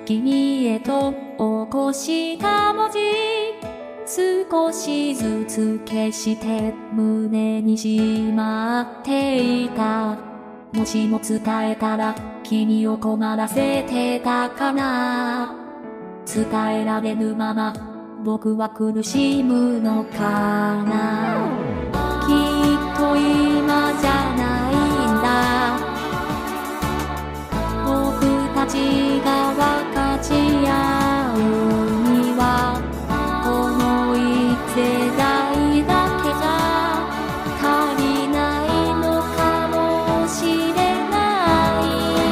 君へと起こした文字、少しずつ消して胸にしまっていた。もしも伝えたら君を困らせてたかな。伝えられぬまま僕は苦しむのかな。きっと今じゃないんだ。僕たちが分かち合うにはこの一世代だけじゃ足りないのかもしれない。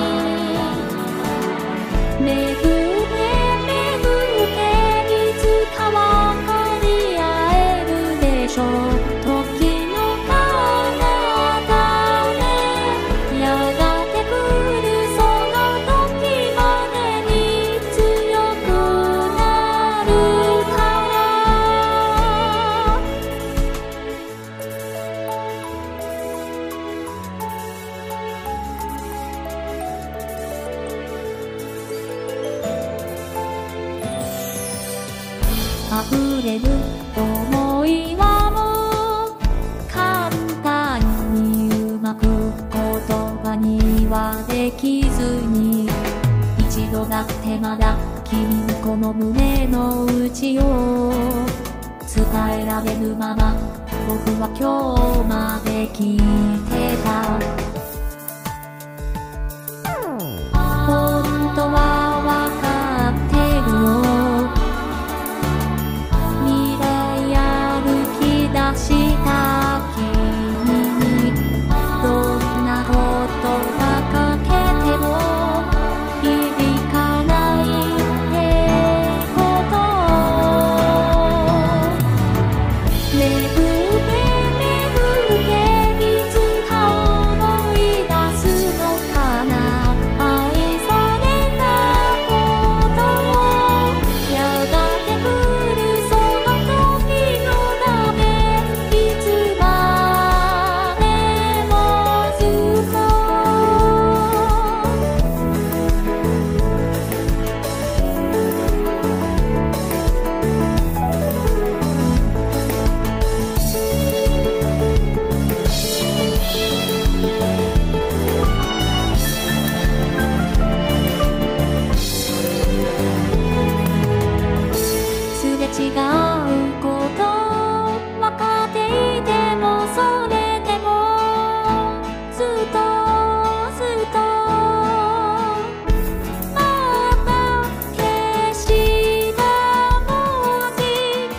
めぐっていつかわかり合えるでしょう。時の彼方でやがて来るその時までに強くなるから。溢れる想いはもう簡単にうまく言葉にはできずに、一度だってまだ君にこの胸の内を伝えられぬまま僕は今日まで聞いてた。本当はわかってるよ。未来歩き出した君にどんな言葉かけても響かないってこと。めぐっていつか思い出すのかな。愛されたことをやがて来るその時のため、いつまでもずっと。すれ違うことわかっていても、それでもずっとずっとまた消した文字。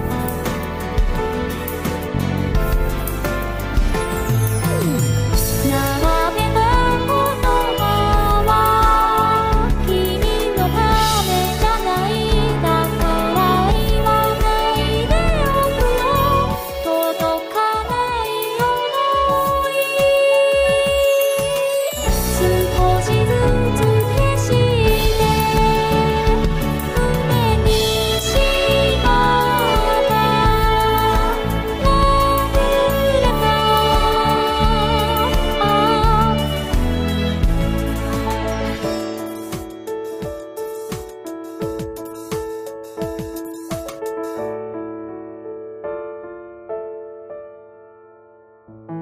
並べた言葉は君のためじゃない。だから言わないでおくよ。届かない想い少しずつ消して胸にしまった溢れたあ